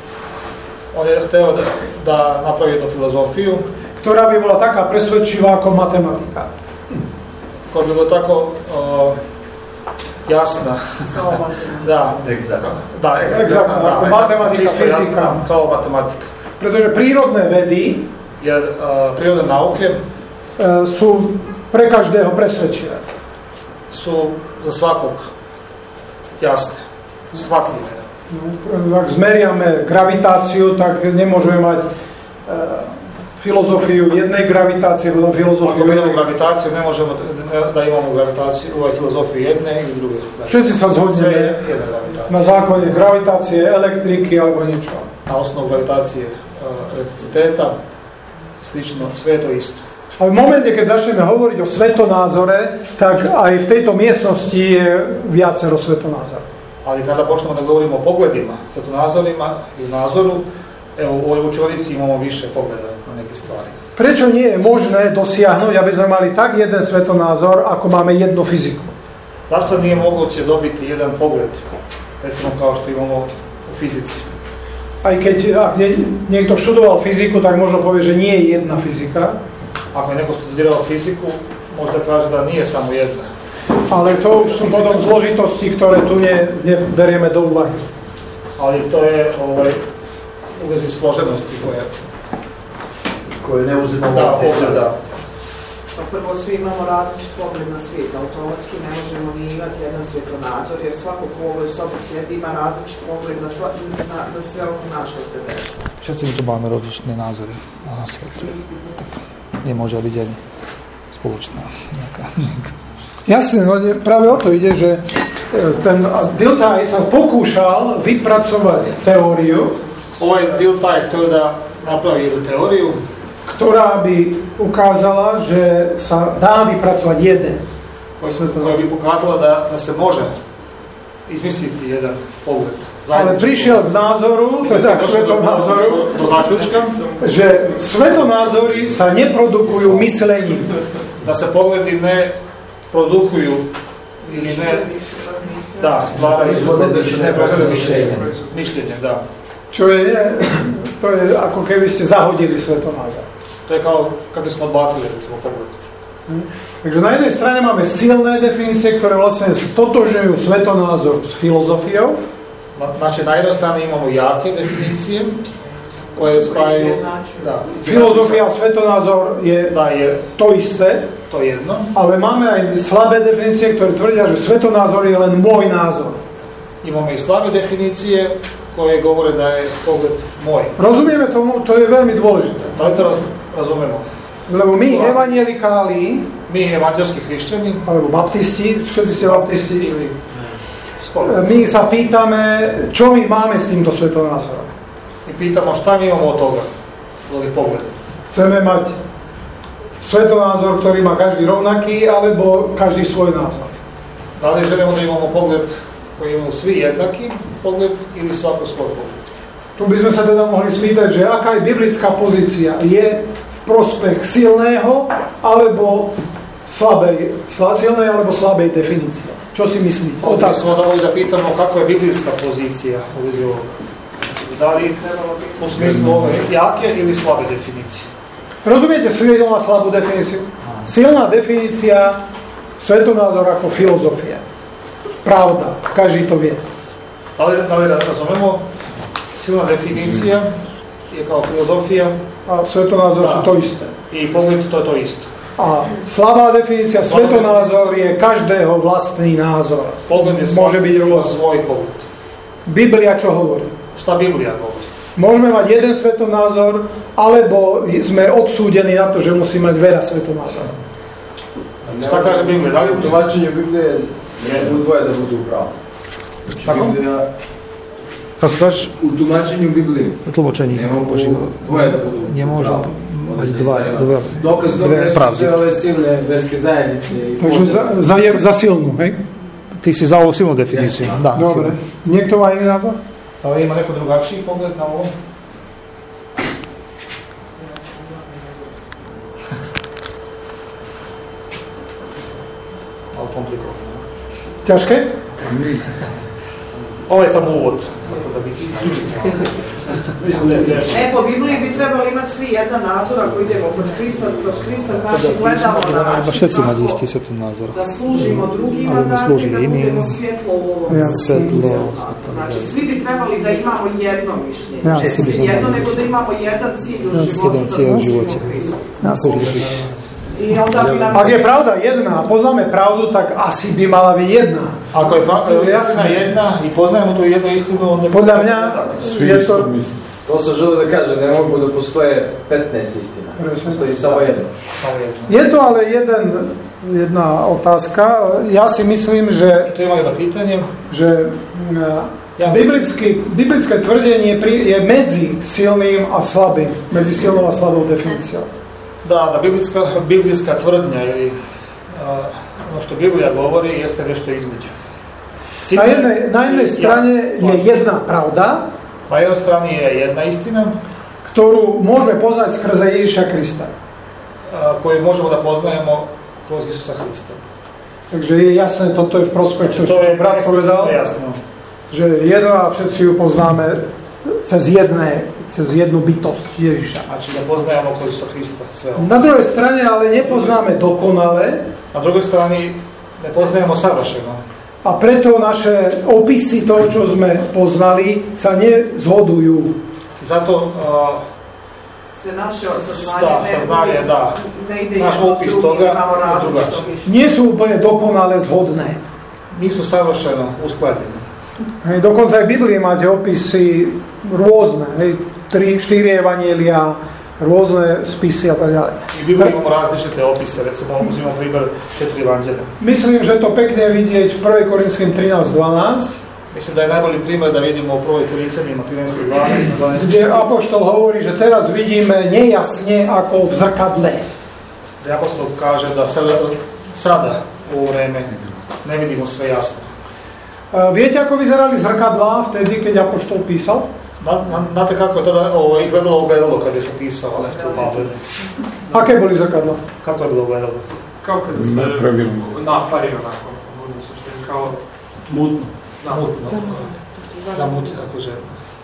on je hteo da, da napravi jednu filozofiju, ktorá by bola taká presvedčivá ako matematika. koja bi bila tako uh, jasna. da, da, Exaktná, ako matematika, čisto fyzika. jasna, kao matematika. Pretože prírodné vedy Jer uh, prirodne nauke uh, sú pre každého presvedčivé. su za svakog jasne, shvatljive. No, ak zmeriame gravitáciu, tak nemôžeme mať uh, filozofiu jednej gravitácie, potom filozofiu Ako vidimo jednej. gravitaciju, ne možemo da imamo gravitaciju, ovaj filozofiju jedne i druge. Všetci sa zhodneme na základe gravitácie, elektriky alebo niečo. Na osnovu gravitacije uh, elektriciteta, slično, sve je to isto. Ale v momente, keď začneme hovoriť o svetonázore, tak aj v tejto miestnosti je viacero svetonázorov. Ali kada počnemo da govorimo o pogledima, svetonazorima i nazoru, evo u ovoj učionici imamo više pogleda na neke stvari. Prečo nie je možné dosiahnuť, aby sme mali tak jeden svetonázor, ako máme jednu fyziku? Zašto nije moguće dobiti jedan pogled, recimo kao što imamo u fizici? Aj keď ak niekto študoval fyziku, tak možno povie, že nie je jedna fyzika. Ako je neko studirao fiziku, možda kaže da nije samo jedna. Ale to už sú potom zložitosti, ktoré tu ne, neberieme do úvahy. Ali to je ovaj, u vezi složenosti koje, koje ne uzimamo da, ovdje, da. Pa prvo, svi imamo različit pogled na svijet. Automatski ne možemo ni imati jedan svjetonazor, jer svako ko u ovoj sobi sjedi ima različit pogled na, sva, na, na sve oko na što se dešava. Všetci tu máme rozličné názory na svet. Tak nemôže byť ani spoločná nejaká. Jasne, no práve o to ide, že ten Dilthey sa pokúšal vypracovať teóriu, Ovaj Dilthey htio da napravi jednu teoriju, ktorá by ukázala, že sa dá vypracovať jeden. koja bi pokazala da, da se može izmisliti jedan pogled. Ale prišiel k názoru, teda k svetonázoru, do zaključka, že svetonázory sa neprodukujú myslením. Da se pogledi ne produkuju ili ne, da, stvaraju ne proizvode mišljenje. Mišljenje, da. Čo je, to je ako keby ste zahodili svetonázor. To je kao kad bismo odbacili, recimo, pogled. Takže na jednej strane máme silné definície, ktoré vlastne stotožňujú svetonázor s filozofiou. Znači, na jednoj strane imamo jake definicije koje spajaju... Da, filozofia a svetonázor je, da, je to isté, to jedno. Ale máme aj slabé definície, ktoré tvrdia, že svetonázor je len môj názor. Imamo i slabe definicije koje govore da je pogled moj. Rozumieme tomu? To je veľmi dôležité. Da li to raz, razumemo? Lebo my evangelikáli, my evangelski hrišćani, alebo baptisti, všetci ste baptisti, ili my sa pýtame, čo my máme s týmto svetonázorom. I pitamo šta mi imamo od toga, od ovih pogleda. Chceme mať svetonázor, ktorý má každý rovnaký, alebo každý svoj názor. Da li želimo da imamo pogled koji imaju svi jednaki pogled ili svako svoj pogled? Tu by sme sa teda mohli spýtať, že aká je biblická pozícia? Je v prospech silného alebo slabej, silnej alebo slabej definície. Čo si myslíte? Otázka. Smo dovolili da pitamo kakva je biblijska pozicija u vezi ovoga. Da li u smislu ove jake ili slabe definicije? Rozumiete silnú a slabú definíciu? Silná definícia, svetonázor ako filozofia. Pravda, každý to vie. Ali, ali razumemo, silna definicija je kao filozofija. A svetonázor sú to isté. I pogled to je to isto. A slabá definícia, svetonázor je každého vlastný názor. Pogled je môže byť rôzny. Svoj pogled. Biblia čo hovorí? Šta Biblija govori? Môžeme mať jeden svetonázor, alebo sme odsúdení na to, že musí mať veľa svetonázorov. Šta kaže Biblija? Da li u tumačenju Biblije ne mogu dvoje da budu upravo. Biblija... Kako kažeš? U tumačenju Biblije ne mogu dvoje da budu ne može mať dva, dva, dokaz dobre su sve ove silne verske zajednice. Takže za, za, za silnú, hej? Ty si za ovu silnú definíciu. Yes. Da, dobre. Silnú. Niekto má iný názor? Ali ima neko drugačiji pogled na ovo? Malo komplikovano. Ťažké? Ovo je samo uvod. E, po Bibliji bi trebali imati svi jedan názor ako idemo kod Krista, kroz Krista znači gledamo na način kako da služimo drugima, da budemo svjetlo u ovom svijetu. Znači, svi bi trebali da imamo jedno mišljenje, ne jedno, nego da imamo jedan cilj u životu, da služimo Krista. Ak je pravda jedna a poznáme pravdu, tak asi by mala byť jedna. Ako je pravda jedna i poznajemo tu jednu istinu, onda... Podľa mňa je to... To sam želio da kažem, ne mogu da postoje petnaest istina. Postoji samo jedno. Je to ale jeden, jedna otázka. Ja si myslím, že... To ima jedno pitanje. Že biblické, biblické tvrdenie je medzi silným a slabým. Medzi silnou a slabou definíciou. Da, da biblijska, biblijska tvrdnja ili uh, ono što Biblija govori jeste nešto između. Na jednej, na jednej strane je jedna pravda, na jednoj strani je jedna istina, ktorú môžeme poznať skrze Ježiša Krista. Uh, koju možemo da poznajemo kroz Isusa Krista. Takže je jasné, toto je v prospektu, to čo brat povedal, jasno. Že jedna, všetci ju poznáme cez jedné, cez jednu bytosť Ježiša. Znači da poznajemo Isusa Krista sve. Na druhej strane ale nepoznáme dokonale. Na druhej strani ne poznajemo savršeno. A preto naše opisy toho, čo sme poznali, sa nezhodujú. Zato uh, se naše saznanje, saznanje da, ne ide naš opis toga je drugačiji. Nie sú úplne dokonale zhodné. Nisu savršeno usklađeni. Hej, dokonca aj v Biblii máte opisy rôzne, hej, tri, štyri evanjelia, rôzne spisy a tak ďalej. V Biblii imamo različite opise, recimo uzimamo primjer četiri evanjelja. Myslím, že to pekne vidieť v prvej Korinským trinásť dvanásť. Myslím, da je najbolji primjer da vidimo u prvoj Korinčanima trinásť dvanásť. Kde apoštol hovorí, že teraz vidíme nejasne ako v zrkadle. Kde apostol kaže da sada, sada u vreme ne vidimo sve jasno. Viete, ako vyzerali zrkadlá vtedy, keď apoštol písal? Znate kako je tada ovo, izgledalo ogledalo kad je to pisao? Aké boli zrkadlá? Kako je bilo ogledalo? Kao kada se napari onako, kao mutno. Mutno. Da mutno, tako žena.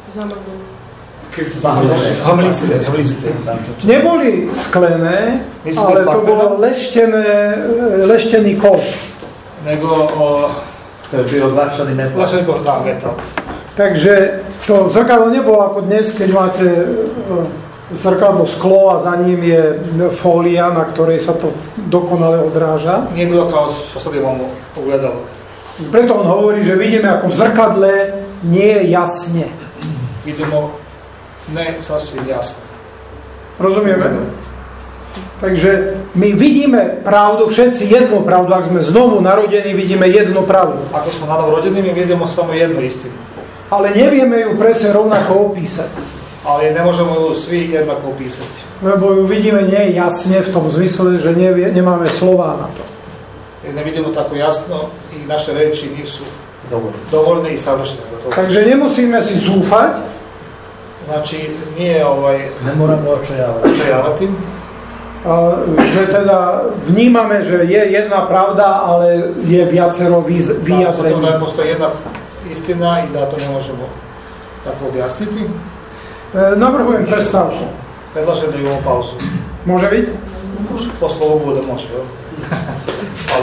Zamrliste. Neboli sklené, ale to bolo leštené, leštený kov. Nego... O, to je bio glašani metal. Glašani metal. Takže to zrkadlo nebolo ako dnes, keď máte zrkadlo sklo a za ním je fólia, na ktorej sa to dokonale odráža. Nie bylo kao što sad imamo ogledalo. Preto on hovorí, že vidíme ako v zrkadle nie jasne. Vidimo ne sasvim jasno. Rozumieme? Takže my vidíme pravdu, všetci jednu pravdu. Ak sme znovu narodení, vidíme jednu pravdu. Ako smo nanovo rodení, my vidimo samo jednu istinu. Ale nevieme ju presne rovnako opísať. Ale ne možemo ju svi jednako opísať. Lebo ju vidíme nie jasne v tom zmysle, že nevie, nemáme slová na to. Jer ne vidimo tako jasno i naše reči nisu dovoljne i savršene. Takže nemusíme si zúfať. Znači, nije ovaj... Ne moramo očajavati. očajavati. že teda vnímame, že je jedna pravda, ale je viacero vyjadrení. Potom postoji jedna istina i da to ne možemo tako objasniti. Navrhujem prestávku. Predlažem da imamo pauzu. Može biti? Posle ovog bude može, jo?